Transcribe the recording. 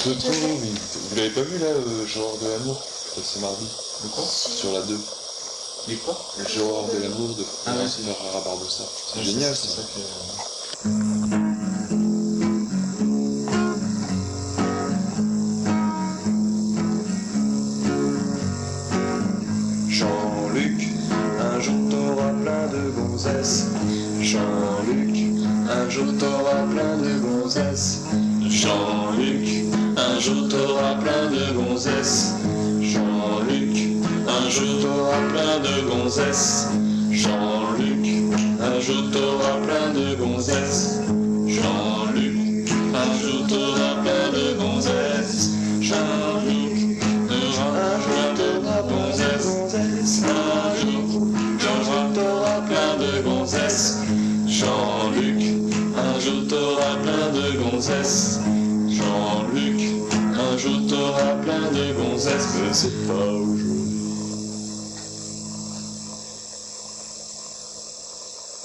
Toto, mais vous l'avez pas vu là, genre de l'amour? C'est mardi. De quoi? Sur la 2. Les quoi? Le genre de l'amour de Ah ouais. Florence Ferrara Barbosa. C'est Ouais, génial c'est ça. ça que... Jean-Luc, un jour t'auras plein de gonzesses. Jean-Luc, un jour t'auras plein de gonzesses. Jean-Luc, un jour t'auras plein de gonzesses. Jean-Luc, un jour t'auras plein de gonzesses. Jean-Luc, un jour t'auras plein de gonzesses. Jean-Luc, un jour t'auras plein de gonzesses. Jean-Luc, un jour t'auras plein de gonzesses. Un jour t'auras plein de gonzesses. Jean-Luc, un jour t'auras plein de gonzesses. Jean-Luc, un jour t'auras plein de gonzesses, mais c'est pas aujourd'hui.